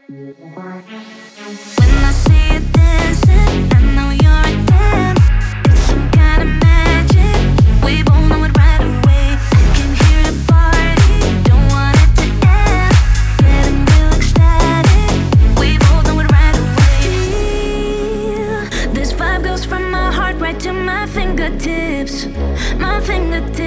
When I see you dancing, I know you're a 10. It's some kind of magic. We both know it right away. I can hear the party, don't want it to end. Getting real ecstatic. We both know it right away. This vibe goes from my heart right to my fingertips. My fingertips.